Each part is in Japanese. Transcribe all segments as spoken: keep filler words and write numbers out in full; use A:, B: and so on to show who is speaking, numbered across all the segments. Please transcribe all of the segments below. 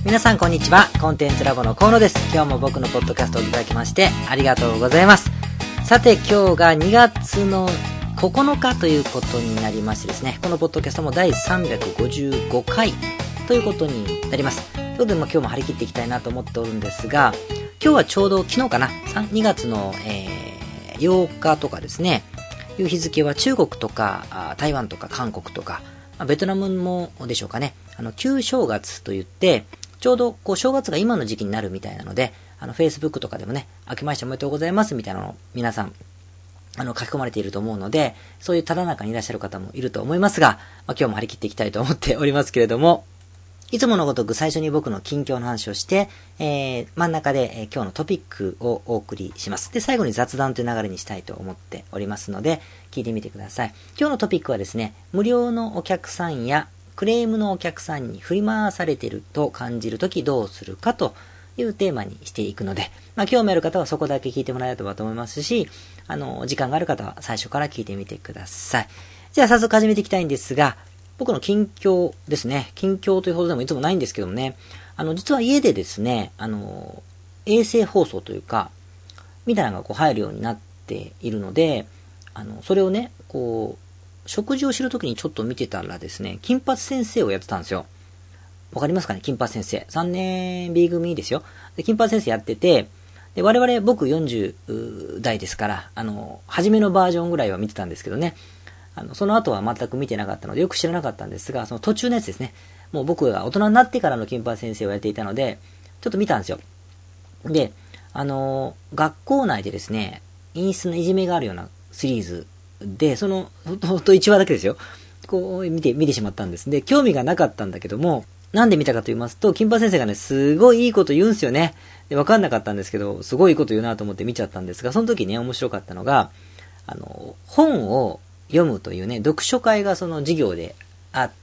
A: 皆さんこんにちは。コンテンツラボの河野です。今日も僕のポッドキャストをいただきましてありがとうございます。さて今日がにがつのここのかということになりましてですね、このポッドキャストもだいさんびゃくごじゅうごかいということになります。ということで、まあ、今日も張り切っていきたいなと思っておるんですが、今日はちょうど昨日かな、にがつの、えー、ようかとかですね、いう日付は中国とか台湾とか韓国とか、まあ、ベトナムもでしょうかね、あの旧正月といってちょうどこう正月が今の時期になるみたいなので、あの Facebook とかでもね、明けましておめでとうございますみたいなのを皆さんあの書き込まれていると思うので、そういうただ中にいらっしゃる方もいると思いますが、まあ、今日も張り切っていきたいと思っておりますけれども、いつものごとく最初に僕の近況の話をして、えー、真ん中で、えー、今日のトピックをお送りします。で、最後に雑談という流れにしたいと思っておりますので、聞いてみてください。今日のトピックはですね、無料のお客さんやクレームのお客さんに振り回されていると感じるときどうするかというテーマにしていくので、まあ、興味ある方はそこだけ聞いてもらえればと思いますし、あの、時間がある方は最初から聞いてみてください。じゃあ早速始めていきたいんですが、僕の近況ですね。近況というほどでもいつもないんですけどもね、あの、実は家でですね、あの、衛星放送というか、みたいなのがこう入るようになっているので、あの、それをね、こう、食事を知るときにちょっと見てたらですね、金八先生をやってたんですよ。わかりますかね、金八先生。さんねん B 組ですよ。で、金八先生やってて、で、我々、僕よんじゅうだいですから、あの、初めのバージョンぐらいは見てたんですけどね、あの、その後は全く見てなかったので、よく知らなかったんですが、その途中のやつですね、もう僕が大人になってからの金八先生をやっていたので、ちょっと見たんですよ。で、あの、学校内でですね、陰湿ないじめがあるようなシリーズで、その、ほんといちわだけですよ。こう見て、見てしまったんです。で、興味がなかったんだけども、なんで見たかと言いますと、金八先生がね、すごいいいこと言うんすよね。で、わかんなかったんですけど、すごいいいこと言うなと思って見ちゃったんですが、その時ね、面白かったのが、あの、本を読むというね、読書会がその授業であって、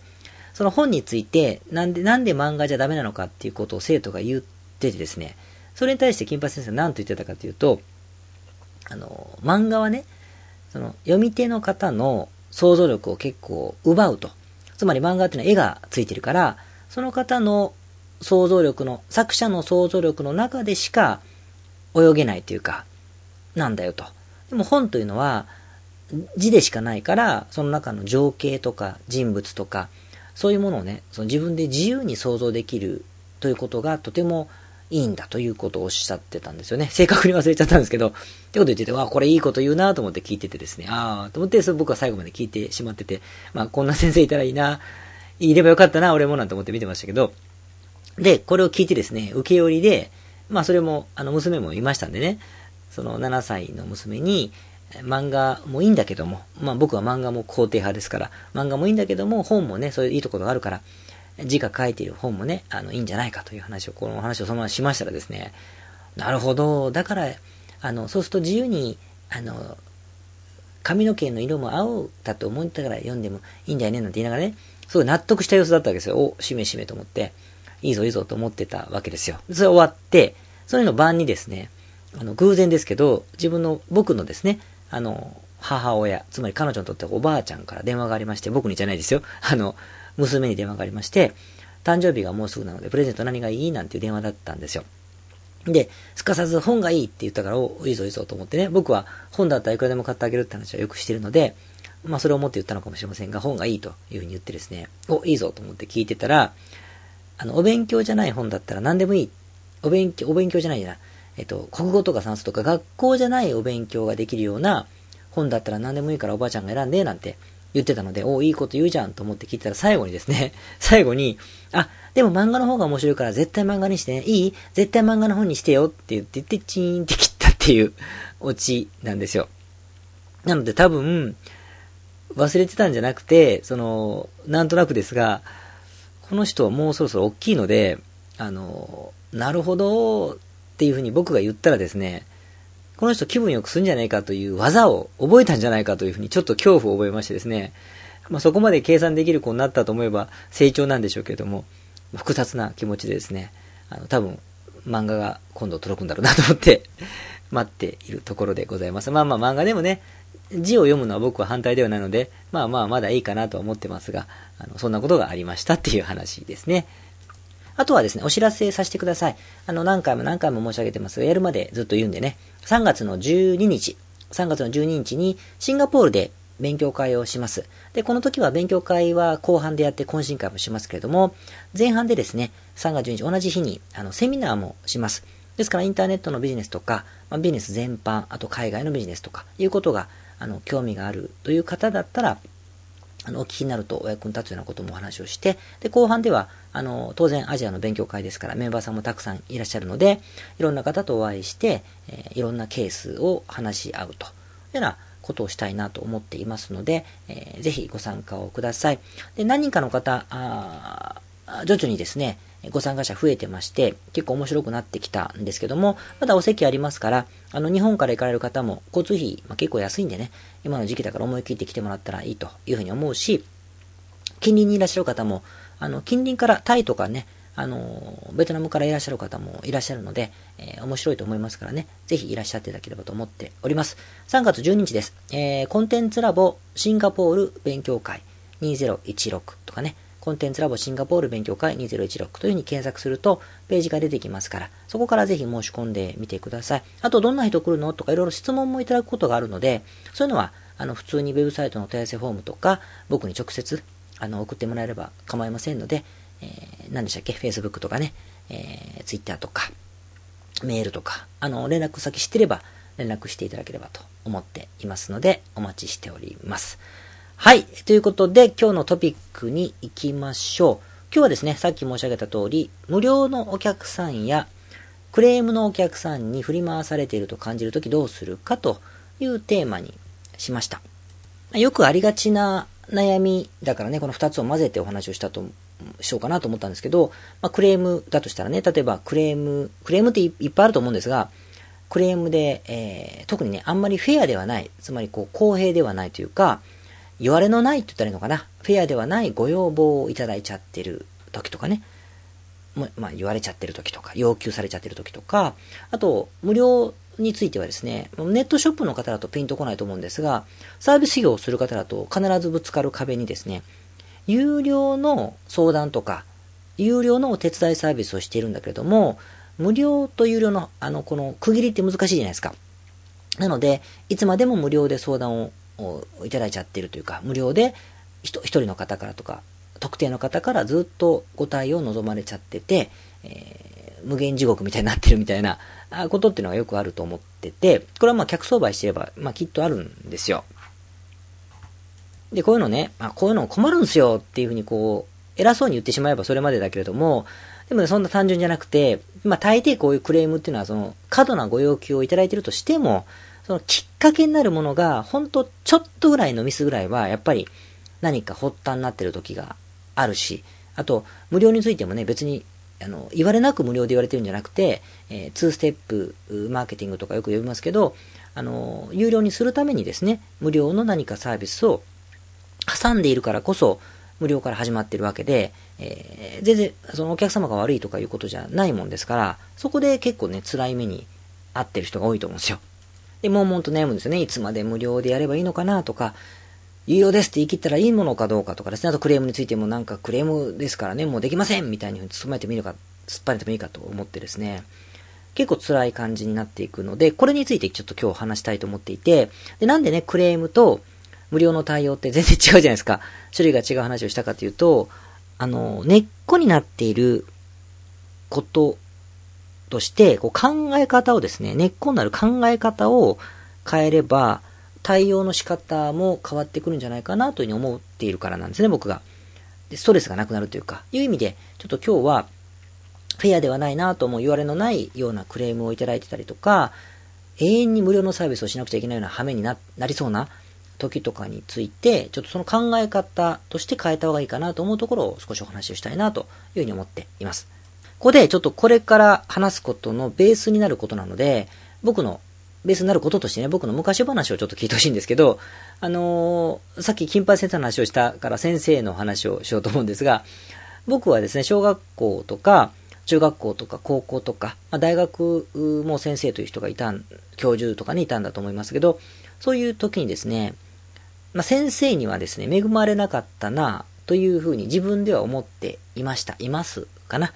A: その本について、なんで、なんで漫画じゃダメなのかっていうことを生徒が言っててですね、それに対して金八先生は何と言ってたかというと、あの、漫画はね、その、読み手の方の想像力を結構奪うと。つまり漫画っていうのは絵がついてるから、その方の想像力の、作者の想像力の中でしか泳げないというか、なんだよと。でも本というのは、字でしかないから、その中の情景とか人物とか、そういうものをね、その自分で自由に想像できるということがとてもいいんだということをおっしゃってたんですよね。正確に忘れちゃったんですけど、ってこと言ってて、わあ、これいいこと言うなと思って聞いててですね、ああ、と思って、それ僕は最後まで聞いてしまってて、まあ、こんな先生いたらいいな、いればよかったな、俺もなんて思って見てましたけど、で、これを聞いてですね、受け寄りで、まあ、それも、あの、娘もいましたんでね、そのななさいの娘に、漫画もいいんだけども、まあ僕は漫画も肯定派ですから、漫画もいいんだけども、本もね、そういういいところがあるから、字が書いている本もね、あの、いいんじゃないかという話を、この話をそのまましましたらですね、なるほど、だから、あの、そうすると自由に、あの、髪の毛の色も青だと思ったから読んでもいいんだよね、なんて言いながらね、すごい納得した様子だったわけですよ。お、しめしめと思って、いいぞいいぞと思ってたわけですよ。それ終わって、それの晩にですね、あの、偶然ですけど、自分の、僕のですね、あの、母親、つまり彼女にとってはおばあちゃんから電話がありまして、僕にじゃないですよ。あの、娘に電話がありまして、誕生日がもうすぐなので、プレゼント何がいいなんていう電話だったんですよ。で、すかさず本がいいって言ったから、お、いいぞいいぞと思ってね、僕は本だったらいくらでも買ってあげるって話はよくしてるので、まあそれを思って言ったのかもしれませんが、本がいいというふうに言ってですね、お、いいぞと思って聞いてたら、あの、お勉強じゃない本だったら何でもいい。お勉強、お勉強じゃないじゃない。えっと、国語とか算数とか学校じゃないお勉強ができるような本だったら何でもいいからおばあちゃんが選んでなんて言ってたので、お、いいこと言うじゃんと思って聞いたら最後にですね、最後に、あ、でも漫画の方が面白いから絶対漫画にしてね、いい？絶対漫画の本にしてよって言って言ってチーンって切ったっていうオチなんですよ。なので多分、忘れてたんじゃなくて、その、なんとなくですが、この人はもうそろそろ大きいので、あの、なるほどっていうふうに僕が言ったらですね、この人気分よくするんじゃないかという技を覚えたんじゃないかというふうにちょっと恐怖を覚えましてですね、まあ、そこまで計算できる子になったと思えば成長なんでしょうけれども、複雑な気持ちでですね、あの多分漫画が今度届くんだろうなと思って待っているところでございます。まあまあ漫画でもね、字を読むのは僕は反対ではないので、まあまあまだいいかなと思ってますが、あのそんなことがありましたっていう話ですね。 あとはですね、お知らせさせてください。あの、何回も何回も申し上げてますが、やるまでずっと言うんでね、さんがつのじゅうににち、さんがつのじゅうににちにシンガポールで勉強会をします。で、この時は勉強会は後半でやって懇親会もしますけれども、前半でですね、さんがつじゅうににち同じ日にあのセミナーもします。ですからインターネットのビジネスとか、まあ、ビジネス全般、あと海外のビジネスとかいうことがあの興味があるという方だったら、あのお聞きになるとお役に立つようなこともお話をして、で後半ではあの当然アジアの勉強会ですからメンバーさんもたくさんいらっしゃるので、いろんな方とお会いして、えー、いろんなケースを話し合うというようなことをしたいなと思っていますので、えー、ぜひご参加をください。で何人かの方あ徐々にですねご参加者増えてまして、結構面白くなってきたんですけども、まだお席ありますから、あの日本から行かれる方も交通費、まあ、結構安いんでね、今の時期だから思い切って来てもらったらいいというふうに思うし、近隣にいらっしゃる方も、あの近隣からタイとかね、あのベトナムからいらっしゃる方もいらっしゃるので、えー、面白いと思いますからね、ぜひいらっしゃっていただければと思っております。さんがつじゅうににちです。えー、コンテンツラボシンガポール勉強会にせんじゅうろくとかね、コンテンツラボシンガポール勉強会にせんじゅうろくというふうに検索するとページが出てきますから、そこからぜひ申し込んでみてください。あとどんな人来るのとかいろいろ質問もいただくことがあるので、そういうのはあの普通にウェブサイトの問い合わせフォームとか僕に直接あの送ってもらえれば構いませんので、えー、何でしたっけ Facebook とかね、えー、Twitter とかメールとかあの連絡先知ってれば連絡していただければと思っていますので、お待ちしております。はい。ということで、今日のトピックに行きましょう。今日はですね、さっき申し上げた通り、無料のお客さんや、クレームのお客さんに振り回されていると感じるときどうするかというテーマにしました。よくありがちな悩みだからね、このふたつを混ぜてお話をしたと、しようかなと思ったんですけど、まあ、クレームだとしたらね、例えばクレーム、クレームっていっぱいあると思うんですが、クレームで、えー、特にね、あんまりフェアではない、つまりこう公平ではないというか、言われのないって言ったらいいのかな。フェアではないご要望をいただいちゃってる時とかね。まあ言われちゃってる時とか、要求されちゃってる時とか、あと無料についてはですね、ネットショップの方だとピンとこないと思うんですが、サービス業をする方だと必ずぶつかる壁にですね、有料の相談とか、有料のお手伝いサービスをしているんだけれども、無料と有料のあのこの区切りって難しいじゃないですか。なので、いつまでも無料で相談をいただいちゃっているというか、無料で一人の方からとか特定の方からずっとご対応を望まれちゃってて、えー、無限地獄みたいになってるみたいなことっていうのがよくあると思ってて、これはまあ客商売してれば、まあ、きっとあるんですよ。でこういうのね、まあ、こういうの困るんですよっていうふうにこう偉そうに言ってしまえばそれまでだけれども、でもね、そんな単純じゃなくて、まあ大抵こういうクレームっていうのはその過度なご要求をいただいているとしても、そのきっかけになるものが、ほんとちょっとぐらいのミスぐらいは、やっぱり何か発端になってる時があるし、あと、無料についてもね、別に、あの、言われなく無料で言われてるんじゃなくて、えー、ツーステップマーケティングとかよく呼びますけど、あの、有料にするためにですね、無料の何かサービスを挟んでいるからこそ、無料から始まってるわけで、えー、全然、そのお客様が悪いとかいうことじゃないもんですから、そこで結構ね、辛い目に遭ってる人が多いと思うんですよ。で、悶々と悩むんですよね。いつまで無料でやればいいのかなとか、有料ですって言い切ったらいいものかどうかとかですね。あとクレームについてもなんかクレームですからね、もうできませんみたいに努めてみるか、突っ張れてもいいかと思ってですね。結構辛い感じになっていくので、これについてちょっと今日話したいと思っていて、で、なんでね、クレームと無料の対応って全然違うじゃないですか。種類が違う話をしたかというと、あの、根っこになっていることとして、こう考え方をですね、根っこになる考え方を変えれば、対応の仕方も変わってくるんじゃないかなというふうに思っているからなんですね、僕が。で、ストレスがなくなるというか、いう意味で、ちょっと今日は、フェアではないなと思う言われのないようなクレームをいただいてたりとか、永遠に無料のサービスをしなくちゃいけないような羽目に な, なりそうな時とかについて、ちょっとその考え方として変えた方がいいかなと思うところを少しお話をしたいなというふうに思っています。ここでちょっとこれから話すことのベースになることなので、僕のベースになることとしてね、僕の昔話をちょっと聞いてほしいんですけど、あのー、さっき金八先生の話をしたから先生の話をしようと思うんですが、僕はですね、小学校とか中学校とか高校とか、まあ、大学も先生という人がいたん、教授とかにいたんだと思いますけど、そういう時にですね、まあ、先生にはですね、恵まれなかったなというふうに自分では思っていました。いますかな。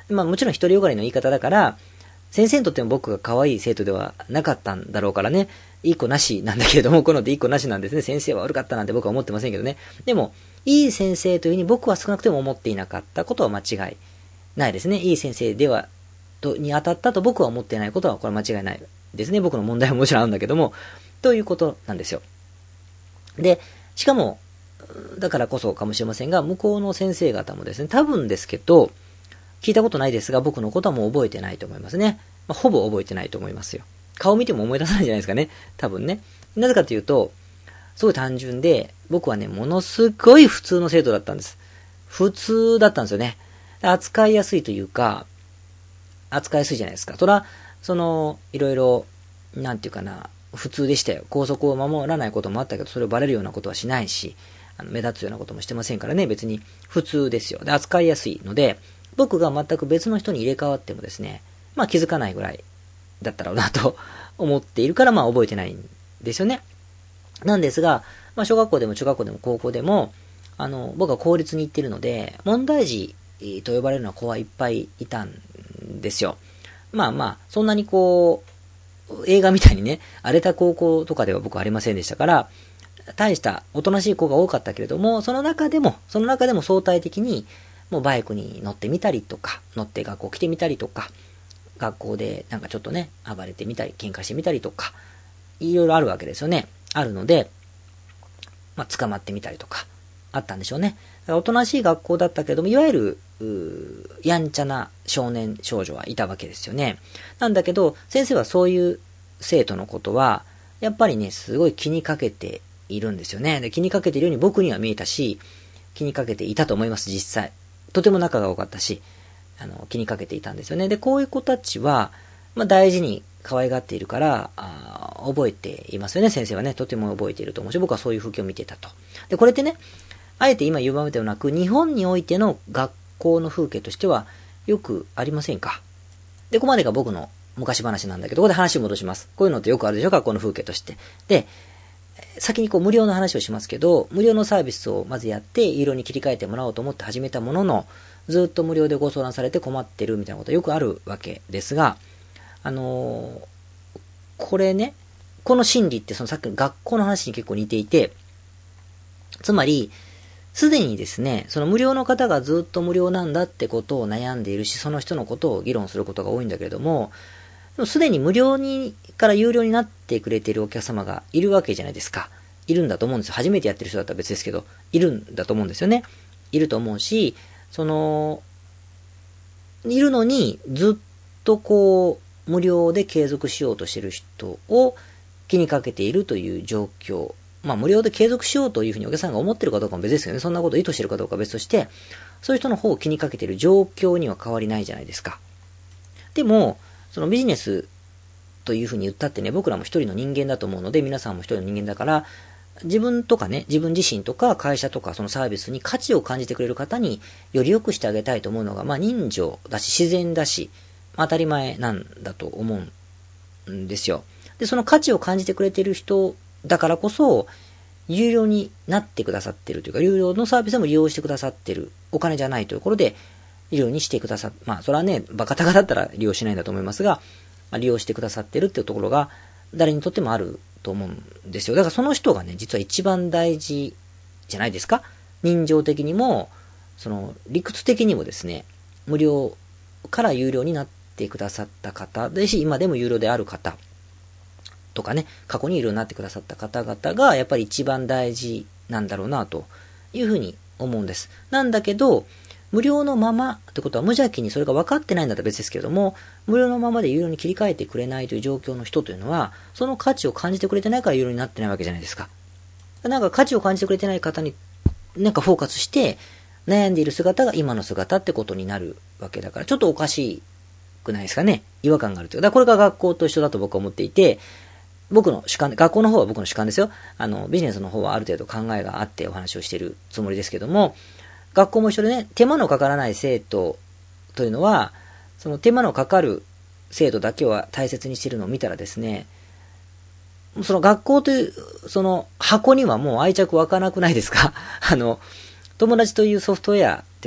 A: まあもちろん独りよがりの言い方だから、先生にとっても僕が可愛い生徒ではなかったんだろうからね、いい子なしなんだけれども、このでいい子なしなんですね。先生は悪かったなんて僕は思ってませんけどね。でも、いい先生というふうに僕は少なくとも思っていなかったことは間違いないですね。いい先生では、と、に当たったと僕は思っていないことは、これは間違いないですね。僕の問題はもちろんあるんだけども、ということなんですよ。で、しかも、だからこそかもしれませんが、向こうの先生方もですね、多分ですけど、聞いたことないですが、僕のことはもう覚えてないと思いますね。まあ、ほぼ覚えてないと思いますよ。顔見ても思い出さないんじゃないですかね。多分ね。なぜかというと、すごい単純で、僕はね、ものすごい普通の生徒だったんです。普通だったんですよね。扱いやすいというか、扱いやすいじゃないですか。そら、その、いろいろ、なんていうかな、普通でしたよ。校則を守らないこともあったけど、それをバレるようなことはしないし、あの目立つようなこともしてませんからね、別に普通ですよ。で、扱いやすいので、僕が全く別の人に入れ替わってもですね、まあ気づかないぐらいだったろうなと思っているから、まあ覚えてないんですよね。なんですが、まあ小学校でも中学校でも高校でも、あの、僕は公立に行ってるので、問題児と呼ばれるような子はいっぱいいたんですよ。まあまあ、そんなにこう、映画みたいにね、荒れた高校とかでは僕はありませんでしたから、大したおとなしい子が多かったけれども、その中でも、その中でも相対的に、もうバイクに乗ってみたりとか、乗って学校来てみたりとか、学校でなんかちょっとね、暴れてみたり、喧嘩してみたりとか、いろいろあるわけですよね。あるので、まあ、捕まってみたりとか、あったんでしょうね。おとなしい学校だったけれども、いわゆる、やんちゃな少年少女はいたわけですよね。なんだけど、先生はそういう生徒のことは、やっぱりね、すごい気にかけているんですよね。で、気にかけているように僕には見えたし、気にかけていたと思います、実際。とても仲が多かったし、あの、気にかけていたんですよね。で、こういう子たちは、まあ、大事に可愛がっているから、あ覚えていますよね、先生はね。とても覚えていると思うし、僕はそういう風景を見てたと。で、これってね、あえて今言うまでではなく、日本においての学校の風景としては、よくありませんか？で、ここまでが僕の昔話なんだけど、ここで話を戻します。こういうのってよくあるでしょ、学校の風景として。で、先にこう無料の話をしますけど、無料のサービスをまずやって、有料に切り替えてもらおうと思って始めたものの、ずっと無料でご相談されて困ってるみたいなことはよくあるわけですが、あのー、これね、この心理ってそのさっきの学校の話に結構似ていて、つまり、すでにですね、その無料の方がずっと無料なんだってことを悩んでいるし、その人のことを議論することが多いんだけれども、すでに無料にから有料になってくれているお客様がいるわけじゃないですか。いるんだと思うんですよ。初めてやってる人だったら別ですけど、いるんだと思うんですよね。いると思うし、その、いるのにずっとこう、無料で継続しようとしている人を気にかけているという状況。まあ無料で継続しようというふうにお客さんが思ってるかどうかも別ですけどね。そんなことを意図してるかどうかは別として、そういう人の方を気にかけている状況には変わりないじゃないですか。でも、そのビジネスというふうに言ったってね、僕らも一人の人間だと思うので、皆さんも一人の人間だから、自分とかね、自分自身とか会社とかそのサービスに価値を感じてくれる方により良くしてあげたいと思うのが、まあ人情だし自然だし、当たり前なんだと思うんですよ。で、その価値を感じてくれている人だからこそ、有料になってくださってるというか、有料のサービスでも利用してくださってる。お金じゃないというところで、有料にしてくださっ、まあそれはね、バカタカだったら利用しないんだと思いますが、まあ、利用してくださってるっていうところが、誰にとってもあると思うんですよ。だからその人がね、実は一番大事じゃないですか。人情的にも、その理屈的にもですね、無料から有料になってくださった方ですし、今でも有料である方とかね、過去に有料になってくださった方々がやっぱり一番大事なんだろうなというふうに思うんです。なんだけど、無料のままってことは無邪気にそれが分かってないんだったら別ですけれども、無料のままで有料に切り替えてくれないという状況の人というのは、その価値を感じてくれてないから有料になってないわけじゃないですか。なんか価値を感じてくれてない方になんかフォーカスして悩んでいる姿が今の姿ってことになるわけだから、ちょっとおかしくないですかね。違和感があるというか、だからこれが学校と一緒だと僕は思っていて、僕の主観、学校の方は僕の主観ですよ。あの、ビジネスの方はある程度考えがあってお話をしているつもりですけども、学校も一緒でね、手間のかからない生徒というのは、その手間のかかる生徒だけは大切にしているのを見たらですね、その学校という、その箱にはもう愛着湧かなくないですか？あの、友達というソフトウェアっていうかね、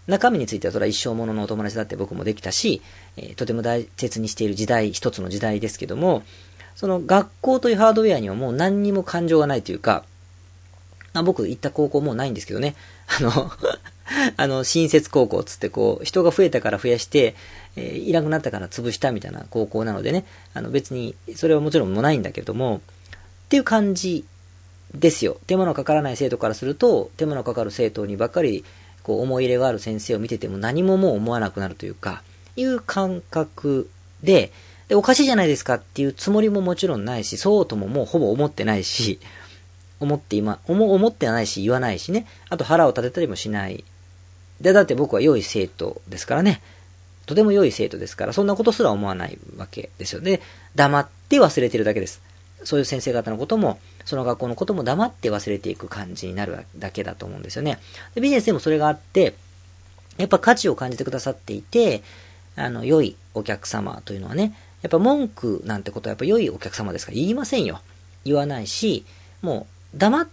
A: 中身についてはそれは一生もののお友達だって僕もできたし、えー、とても大切にしている時代、一つの時代ですけども、その学校というハードウェアにはもう何にも感情がないというか、あ僕行った高校もうないんですけどね、あの、あの、新設高校つってこう、人が増えたから増やして、えー、いなくなったから潰したみたいな高校なのでね、あの別に、それはもちろんもうないんだけれども、っていう感じですよ。手間のかからない生徒からすると、手間のかかる生徒にばっかり、こう、思い入れがある先生を見てても何ももう思わなくなるというか、いう感覚で、で、おかしいじゃないですかっていうつもりももちろんないし、そうとももうほぼ思ってないし、思って今、思、思ってないし言わないしね、あと腹を立てたりもしない。で、だって僕は良い生徒ですからね。とても良い生徒ですから、そんなことすら思わないわけですよ。で、黙って忘れてるだけです。そういう先生方のことも、その学校のことも黙って忘れていく感じになるだけだと思うんですよね。で、ビジネスでもそれがあって、やっぱ価値を感じてくださっていて、あの、良いお客様というのはね、やっぱ文句なんてことはやっぱ良いお客様ですから言いませんよ。言わないし、もう黙って、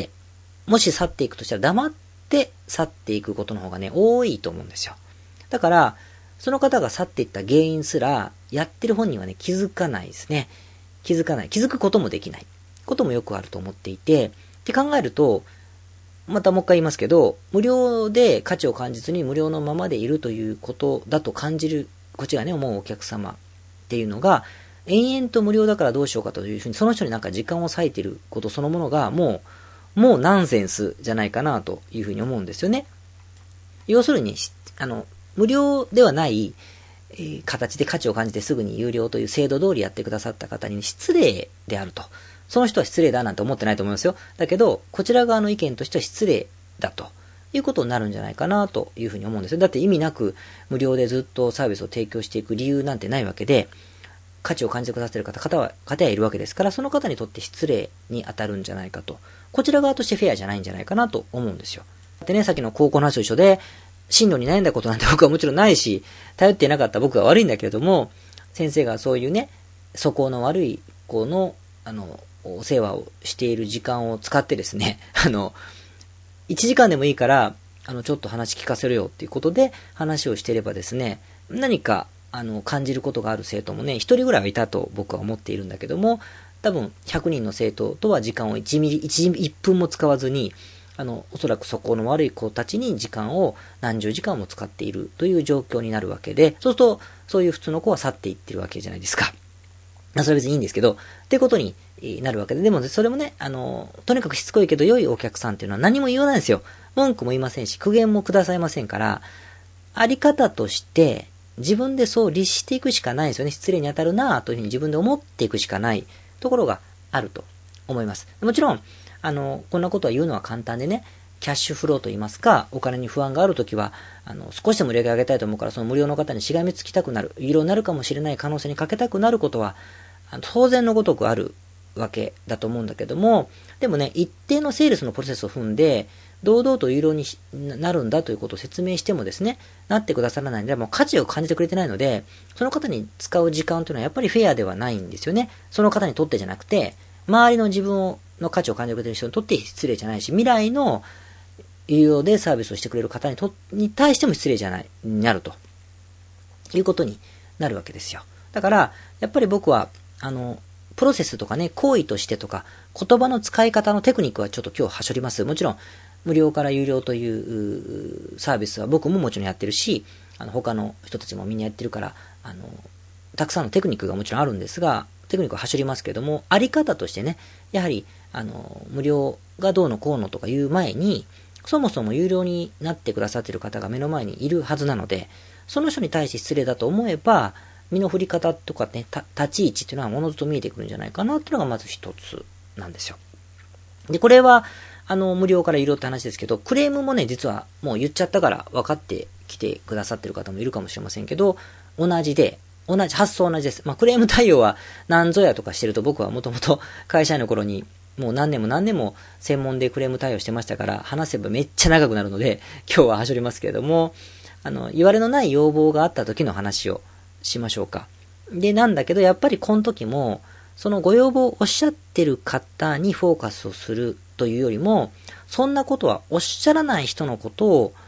A: もし去っていくとしたら黙って去っていくことの方がね、多いと思うんですよ。だから、その方が去っていった原因すら、やってる本人はね、気づかないですね。気づかない。気づくこともできない。こともよくあると思っていて、って考えると、またもう一回言いますけど、無料で価値を感じずに無料のままでいるということだと感じる、こっちがね、思うお客様っていうのが、延々と無料だからどうしようかというふうに、その人になんか時間を割いていることそのものが、もう、もうナンセンスじゃないかなというふうに思うんですよね。要するに、あの、無料ではない、えー、形で価値を感じてすぐに有料という制度通りやってくださった方に失礼であると。その人は失礼だなんて思ってないと思いますよ。だけど、こちら側の意見としては失礼だということになるんじゃないかなというふうに思うんですよ。だって意味なく無料でずっとサービスを提供していく理由なんてないわけで、価値を感じてくださっている方、方は、方はいるわけですから、その方にとって失礼に当たるんじゃないかと。こちら側としてフェアじゃないんじゃないかなと思うんですよ。でね、さっきの高校の話と一緒で、進路に悩んだことなんて僕はもちろんないし、頼っていなかった僕が悪いんだけれども、先生がそういうね、素行の悪い子の、あの、お世話をしている時間を使ってですね、あの、いちじかんでもいいから、あの、ちょっと話聞かせるよっていうことで話をしていればですね、何か、あの、感じることがある生徒もね、一人ぐらいはいたと僕は思っているんだけども、多分ひゃくにんの生徒とは時間をいちミリ、いち、いっぷんも使わずに、あの、おそらく素行の悪い子たちに時間を何十時間も使っているという状況になるわけで、そうすると、そういう普通の子は去っていってるわけじゃないですか。それは別にいいんですけど、っていうことになるわけで、でもそれもね、あの、とにかくしつこいけど良いお客さんっていうのは何も言わないんですよ。文句も言いませんし、苦言もくださいませんから、あり方として自分でそう律していくしかないですよね。失礼に当たるなぁというふうに自分で思っていくしかないところがあると思います。もちろん、あの、こんなことは言うのは簡単でね、キャッシュフローと言いますか、お金に不安があるときは、あの、少しでも売り上げ上げたいと思うから、その無料の方にしがみつきたくなる、有料になるかもしれない可能性にかけたくなることは、あの当然のごとくあるわけだと思うんだけども、でもね、一定のセールスのプロセスを踏んで、堂々と有料になるんだということを説明してもですね、なってくださらないんで、もう価値を感じてくれてないので、その方に使う時間というのはやっぱりフェアではないんですよね。その方にとってじゃなくて、周りの自分をの価値を感じてくれてる人にとって失礼じゃないし、未来の有料でサービスをしてくれる方にとに対しても失礼じゃない、になるということになるわけですよ。だから、やっぱり僕は、あの、プロセスとかね、行為としてとか、言葉の使い方のテクニックはちょっと今日はしょります。もちろん、無料から有料というサービスは僕ももちろんやってるし、あの、他の人たちもみんなやってるから、あの、たくさんのテクニックがもちろんあるんですが、テクニックは走りますけども、あり方としてね、やはり、あの、無料がどうのこうのとかいう前に、そもそも有料になってくださっている方が目の前にいるはずなので、その人に対して失礼だと思えば、身の振り方とかね、立ち位置っていうのはものずと見えてくるんじゃないかなっていうのがまず一つなんですよ。で、これは、あの、無料から有料って話ですけど、クレームもね、実はもう言っちゃったから分かってきてくださってる方もいるかもしれませんけど、同じで、同じ、発想同じです。まあ、クレーム対応は何ぞやとかしてると僕はもともと会社員の頃にもう何年も何年も専門でクレーム対応してましたから、話せばめっちゃ長くなるので、今日は走りますけれども、あの、言われのない要望があった時の話をしましょうか。で、なんだけど、やっぱりこの時も、そのご要望をおっしゃってる方にフォーカスをするというよりも、そんなことはおっしゃらない人のことを、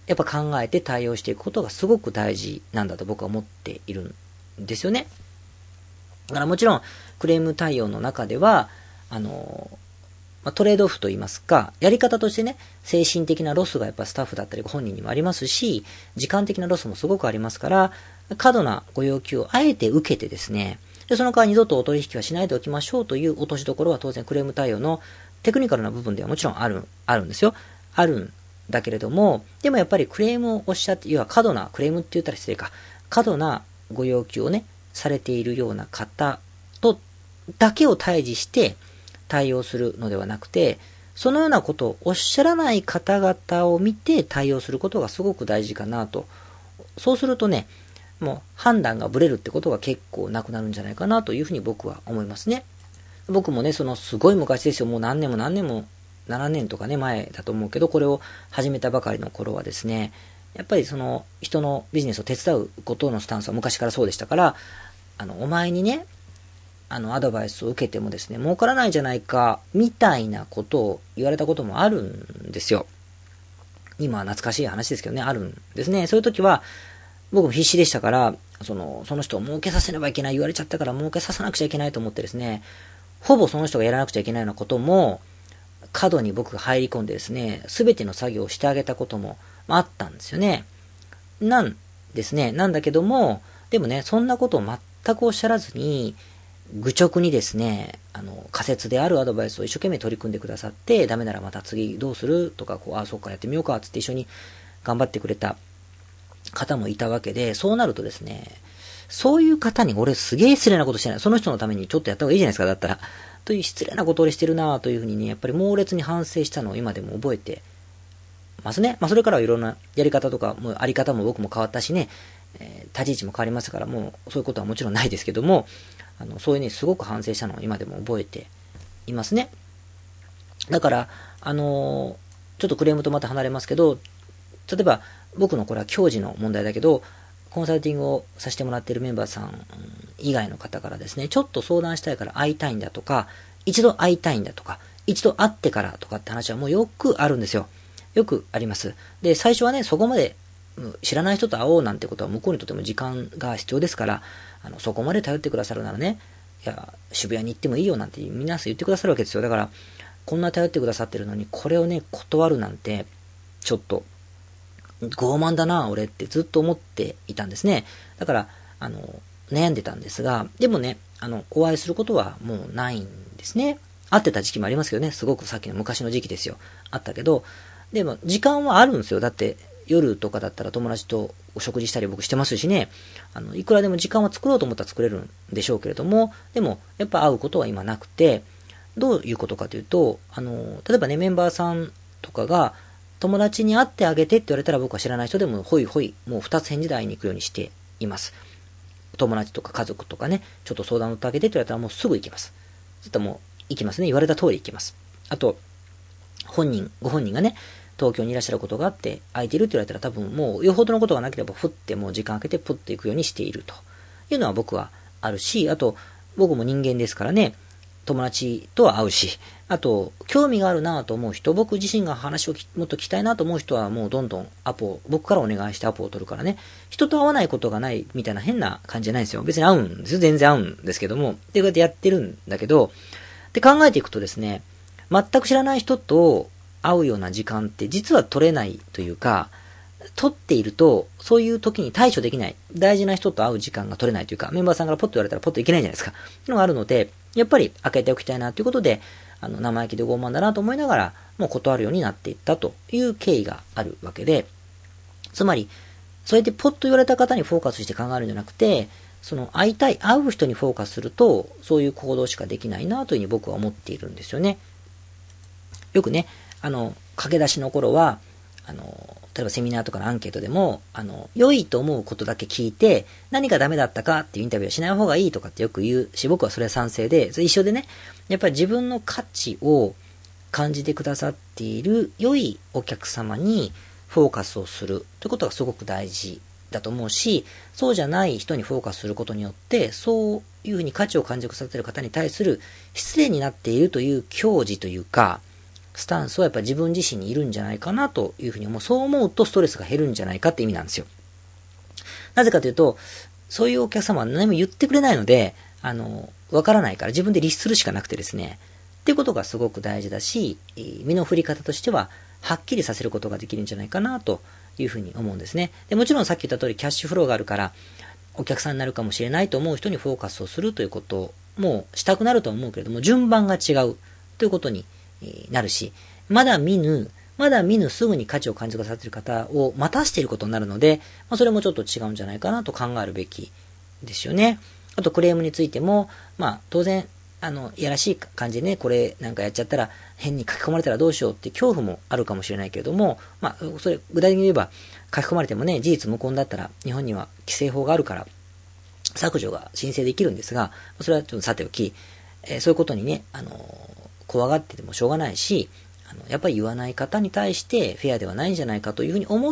A: やっぱ考えて対応していくことがすごく大事なんだと僕は思っているんですよね。だからもちろん、クレーム対応の中では、あの、まあ、トレードオフと言いますか、やり方としてね、精神的なロスがやっぱスタッフだったり本人にもありますし、時間的なロスもすごくありますから、過度なご要求をあえて受けてですね、で、その代わり二度とお取引はしないでおきましょうという落としどころは当然クレーム対応のテクニカルな部分ではもちろんある、あるんですよ。あるんだけれども、でもやっぱりクレームをおっしゃって、要は過度な、クレームって言ったら失礼か、過度なご要求をね、されているような方とだけを対峙して対応するのではなくて、そのようなことをおっしゃらない方々を見て対応することがすごく大事かなと。そうするとね、もう判断がブレるってことが結構なくなるんじゃないかなというふうに僕は思いますね。僕もね、そのすごい昔ですよ、もう何年も何年も、ななねんとかね、前だと思うけど、これを始めたばかりの頃はですね、やっぱりその人のビジネスを手伝うことのスタンスは昔からそうでしたから、あの、お前にね、あの、アドバイスを受けてもですね、儲からないじゃないか、みたいなことを言われたこともあるんですよ。今は懐かしい話ですけどね、あるんですね。そういう時は、僕も必死でしたから、その、その人を儲けさせればいけない、言われちゃったから儲けさせなくちゃいけないと思ってですね、ほぼその人がやらなくちゃいけないようなことも、過度に僕が入り込んでですね、すべての作業をしてあげたこともあったんですよね。なんですね。なんだけども、でもね、そんなことを全くおっしゃらずに、愚直にですね、あの、仮説であるアドバイスを一生懸命取り組んでくださって、ダメならまた次どうするとか、こう、あ、そうか、やってみようか、つって一緒に頑張ってくれた方もいたわけで、そうなるとですね、そういう方に俺すげえ失礼なことしてない。その人のためにちょっとやった方がいいじゃないですか、だったら。という失礼なことを俺してるなぁというふうにね、やっぱり猛烈に反省したのを今でも覚えてますね。まあそれからはいろんなやり方とか、もうあり方も僕も変わったしね、えー、立ち位置も変わりましたから、もうそういうことはもちろんないですけども、あの、そういうね、すごく反省したのを今でも覚えていますね。だから、あのー、ちょっとクレームとまた離れますけど、例えば僕のこれは教授の問題だけど、コンサルティングをさせてもらっているメンバーさん以外の方からですね、ちょっと相談したいから会いたいんだとか、一度会いたいんだとか、一度会ってからとかって話はもうよくあるんですよ。よくあります。で、最初はね、そこまで知らない人と会おうなんてことは向こうにとっても時間が必要ですから、あの、そこまで頼ってくださるならね、いや、渋谷に行ってもいいよなんて皆さん言ってくださるわけですよ。だから、こんな頼ってくださってるのに、これをね、断るなんて、ちょっと、傲慢だな、俺ってずっと思っていたんですね。だから、あの、悩んでたんですが、でもね、あの、お会いすることはもうないんですね。会ってた時期もありますけどね、すごくさっきの昔の時期ですよ。あったけど、でも、時間はあるんですよ。だって、夜とかだったら友達とお食事したり僕してますしね、あの、いくらでも時間は作ろうと思ったら作れるんでしょうけれども、でも、やっぱ会うことは今なくて、どういうことかというと、あの、例えばね、メンバーさんとかが、友達に会ってあげてって言われたら僕は知らない人でもほいほい、もう二つ返事台に行くようにしています。友達とか家族とかね、ちょっと相談を乗ってあげてって言われたらもうすぐ行きます。そういったらもう行きますね。言われた通り行きます。あと、本人、ご本人がね、東京にいらっしゃることがあって空いてるって言われたら多分もうよほどのことがなければふってもう時間空けてプッと行くようにしているというのは僕はあるし、あと僕も人間ですからね、友達とは会うし、あと、興味があるなと思う人、僕自身が話をもっと聞きたいなと思う人はもうどんどんアポを、僕からお願いしてアポを取るからね、人と会わないことがないみたいな変な感じじゃないんですよ。別に会うんですよ。全然会うんですけども。で、こうやってやってるんだけど、で考えていくとですね、全く知らない人と会うような時間って実は取れないというか、取っていると、そういう時に対処できない、大事な人と会う時間が取れないというか、メンバーさんからポッと言われたらポッといけないじゃないですか。っていうのがあるので、やっぱり開けておきたいなということで、あの、生意気で傲慢だなと思いながら、もう断るようになっていったという経緯があるわけで、つまり、そうやってポッと言われた方にフォーカスして考えるんじゃなくて、その会いたい、会う人にフォーカスすると、そういう行動しかできないなというふうに僕は思っているんですよね。よくね、あの、駆け出しの頃は、あの、例えばセミナーとかのアンケートでも、あの、良いと思うことだけ聞いて、何がダメだったかっていうインタビューはしない方がいいとかってよく言うし、僕はそれは賛成で、それ一緒でね、やっぱり自分の価値を感じてくださっている良いお客様にフォーカスをするということがすごく大事だと思うし、そうじゃない人にフォーカスすることによって、そういうふうに価値を感じさせている方に対する失礼になっているという矜持というか、 スタンスはやっぱ自分自身にいるんじゃないかなというふうに思う。そう思うとストレスが減るんじゃないかって意味なんですよ。なぜかというと、そういうお客様は何も言ってくれないので、あの、わからないから自分で律するしかなくてですね、っていうことがすごく大事だし、身の振り方としては、はっきりさせることができるんじゃないかなというふうに思うんですね。でもちろんさっき言った通りキャッシュフローがあるから、お客さんになるかもしれないと思う人にフォーカスをするということもしたくなると思うけれども、順番が違うということになるし、まだ見ぬ、まだ見ぬすぐに価値を感じてくださっている方を待たしていることになるので、まあ、それもちょっと違うんじゃないかなと考えるべきですよね。あとクレームについても、まあ当然、あの、いやらしい感じでね、これなんかやっちゃったら変に書き込まれたらどうしようって恐怖もあるかもしれないけれども、まあそれ具体的に言えば書き込まれてもね、事実無根だったら日本には規制法があるから削除が申請できるんですが、それはちょっとさておき、えー、そういうことにね、あのー、怖がっててもしょうがないし、あの、やっぱり言わない方に対してフェアではないんじゃないかというふうに思って、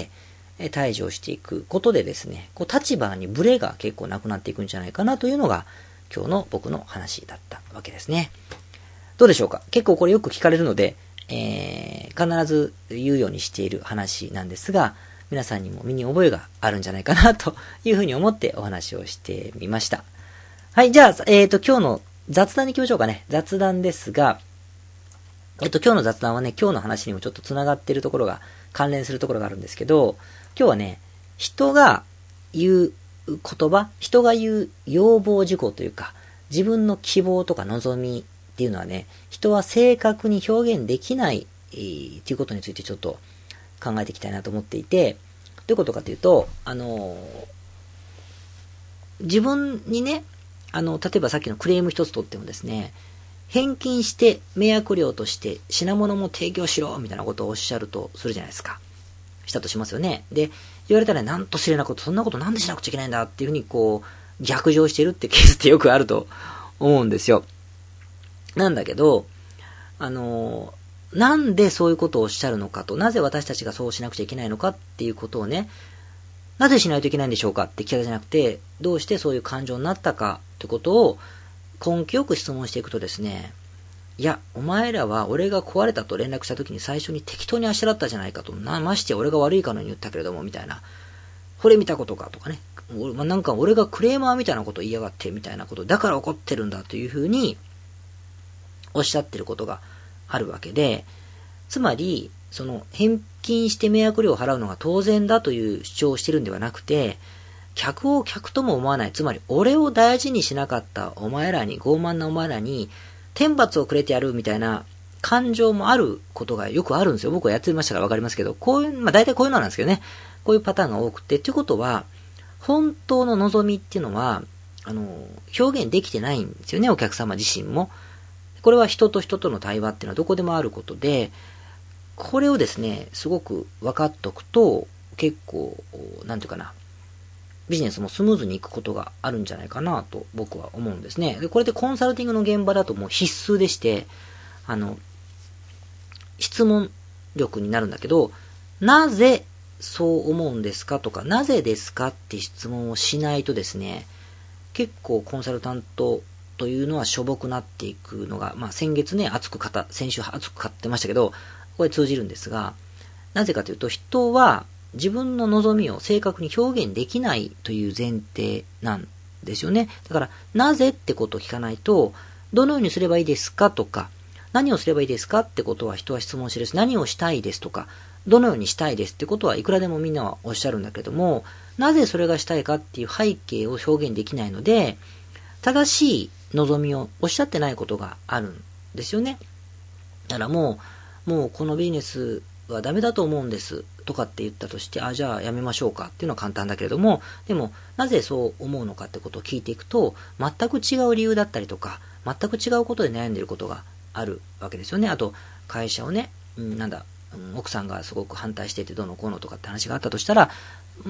A: えー、対峙をしていくことでですね、こう立場にブレが結構なくなっていくんじゃないかなというのが今日の僕の話だったわけですね。どうでしょうか？結構これよく聞かれるので、えー、必ず言うようにしている話なんですが、皆さんにも身に覚えがあるんじゃないかなというふうに思ってお話をしてみました。はい、じゃあ、えっと、今日の雑談に行きましょうかね。雑談ですが、えっと、今日の雑談はね、今日の話にもちょっと繋がっているところが、関連するところがあるんですけど、今日はね、人が言う言葉、人が言う要望事項というか、自分の希望とか望みっていうのはね、人は正確に表現できない、えー、っていうことについてちょっと考えていきたいなと思っていて、どういうことかというと、あのー、自分にね、あの、例えばさっきのクレーム一つ取ってもですね、返金して迷惑料として品物も提供しろみたいなことをおっしゃるとするじゃないですか。したとしますよね。で、言われたらなんと失礼なこと、そんなことなんでしなくちゃいけないんだっていうふうにこう、逆上してるってケースってよくあると思うんですよ。なんだけど、あのー、なんでそういうことをおっしゃるのかと、なぜ私たちがそうしなくちゃいけないのかっていうことをね、なぜしないといけないんでしょうかって聞かれじゃなくて、どうしてそういう感情になったかということを根気よく質問していくとですね、いや、お前らは俺が壊れたと連絡した時に最初に適当にあしらったじゃないかと、な、まして俺が悪いかのように言ったけれども、みたいな。これ見たことかとかね。まあ、なんか俺がクレーマーみたいなこと言いやがって、みたいなこと、だから怒ってるんだというふうにおっしゃってることがあるわけで、つまり、その返金して迷惑料を払うのが当然だという主張をしてるんではなくて、客を客とも思わない、つまり俺を大事にしなかったお前らに、傲慢なお前らに天罰をくれてやるみたいな感情もあることがよくあるんですよ。僕はやってましたからわかりますけど、こういう、まあ大体こういうのなんですけどね、こういうパターンが多くて、ということは、本当の望みっていうのは、あの、表現できてないんですよね、お客様自身も。これは人と人との対話っていうのはどこでもあることで、これをですね、すごく分かっておくと、結構、なんていうかな、ビジネスもスムーズにいくことがあるんじゃないかなと僕は思うんですね。で、これでコンサルティングの現場だともう必須でして、あの、質問力になるんだけど、なぜそう思うんですかとか、なぜですかって質問をしないとですね、結構コンサルタントというのはしょぼくなっていくのが、まあ先月ね、熱く語、先週熱く語ってましたけど、これ通じるんですが、なぜかというと人は自分の望みを正確に表現できないという前提なんですよね。だから、なぜってことを聞かないと、どのようにすればいいですかとか、何をすればいいですかってことは人は質問してるし、何をしたいですとか、どのようにしたいですってことはいくらでもみんなはおっしゃるんだけども、なぜそれがしたいかっていう背景を表現できないので、正しい望みをおっしゃってないことがあるんですよね。だからもう、もうこのビジネスはダメだと思うんですとかって言ったとして、あ、じゃあやめましょうかっていうのは簡単だけれども、でもなぜそう思うのかってことを聞いていくと、全く違う理由だったりとか、全く違うことで悩んでいることがあるわけですよね。あと、会社をね、うん、なんだ、奥さんがすごく反対しててどうのこうのとかって話があったとしたら、うん、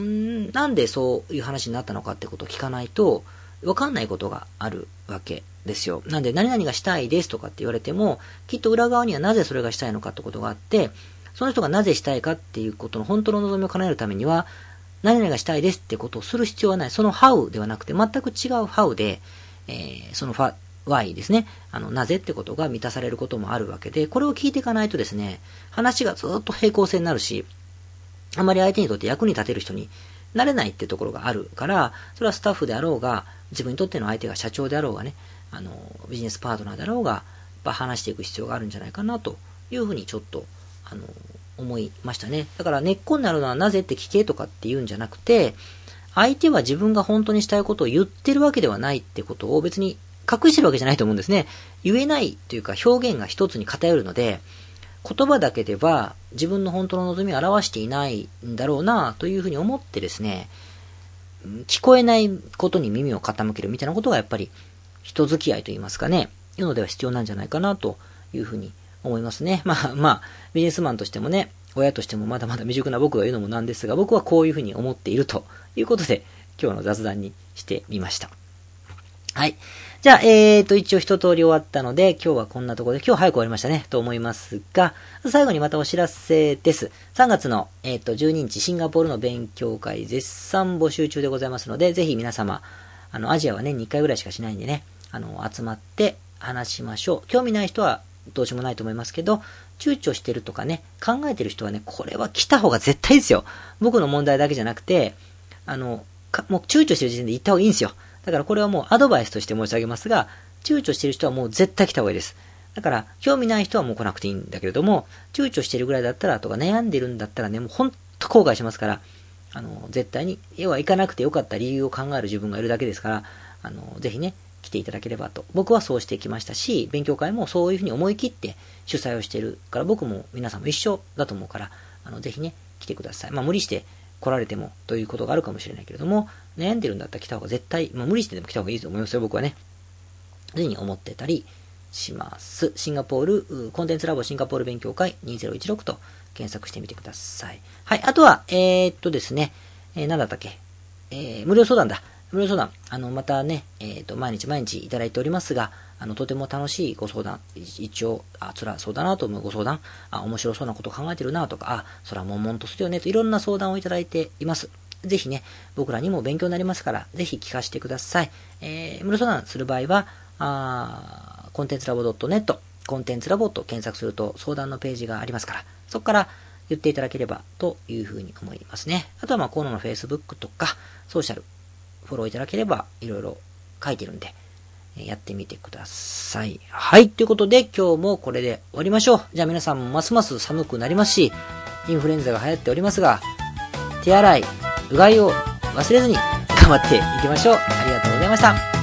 A: なんでそういう話になったのかってことを聞かないと、わかんないことがあるわけですよ。なんで、何々がしたいですとかって言われても、きっと裏側にはなぜそれがしたいのかってことがあって、その人がなぜしたいかっていうことの本当の望みを叶えるためには、何々がしたいですってことをする必要はない。その how ではなくて、全く違う how で、えー、そのファ、 Y ですね。あの、なぜってことが満たされることもあるわけで、これを聞いていかないとですね、話がずっと平行線になるし、あまり相手にとって役に立てる人になれないってところがあるから、それはスタッフであろうが、自分にとっての相手が社長であろうがね、あの、ビジネスパートナーであろうが、やっぱ話していく必要があるんじゃないかなというふうにちょっと、あの、思いましたね。だから根っこになるのはなぜって聞けとかって言うんじゃなくて、相手は自分が本当にしたいことを言ってるわけではないってことを別に隠してるわけじゃないと思うんですね。言えないというか表現が一つに偏るので、言葉だけでは自分の本当の望みを表していないんだろうなというふうに思ってですね、聞こえないことに耳を傾けるみたいなことがやっぱり人付き合いといいますかね、いうのでは必要なんじゃないかなというふうに思いますね。まあまあ、ビジネスマンとしてもね、親としてもまだまだ未熟な僕が言うのもなんですが、僕はこういうふうに思っているということで、今日の雑談にしてみました。はい。じゃあ、えーと、一応一通り終わったので、今日はこんなところで、今日早く終わりましたね、と思いますが、最後にまたお知らせです。さんがつの、えーと、じゅうににち、シンガポールの勉強会、絶賛募集中でございますので、ぜひ皆様、あの、アジアは年にいっかいぐらいしかしないんでね、あの、集まって話しましょう。興味ない人はどうしようもないと思いますけど、躊躇してるとかね、考えてる人はね、これは来た方が絶対ですよ。僕の問題だけじゃなくて、あの、もう躊躇してる時点で行った方がいいんですよ。だからこれはもうアドバイスとして申し上げますが、躊躇してる人はもう絶対来た方がいいです。だから、興味ない人はもう来なくていいんだけれども、躊躇してるぐらいだったらとか悩んでるんだったらね、もうほんと後悔しますから、あの、絶対に、要は行かなくてよかった理由を考える自分がいるだけですから、あの、ぜひね、来ていただければと。僕はそうしてきましたし、勉強会もそういうふうに思い切って主催をしているから、僕も皆さんも一緒だと思うから、あの、ぜひね、来てください。まあ、無理して来られてもということがあるかもしれないけれども、悩んでるんだったら来た方が絶対、まあ、無理してでも来た方がいいと思いますよ、僕はね。というふうに思ってたりします。シンガポール、コンテンツラボシンガポール勉強会にせんじゅうろくと検索してみてください。はい、あとは、えー、っとですね、えー、なんだったっけ、えー、無料相談だ。無料相談、あの、またね、えー、っと、毎日毎日いただいておりますが、あの、とても楽しいご相談、一応、あ、つらそうだなと思うご相談、あ、面白そうなこと考えてるなとか、あ、そら悶々とするよねといろんな相談をいただいています。ぜひね、僕らにも勉強になりますから、ぜひ聞かせてください。えー、無料相談する場合は、あコンテンツラボ .net、コンテンツラボと検索すると相談のページがありますから、そこから言っていただければというふうに思いますね。あとはまあ、河野の Facebook とか、ソーシャル、フォローいただければ、いろいろ書いてるんで、やってみてください。はい。ということで、今日もこれで終わりましょう。じゃあ皆さんもますます寒くなりますし、インフルエンザが流行っておりますが、手洗い、うがいを忘れずに頑張っていきましょう。ありがとうございました。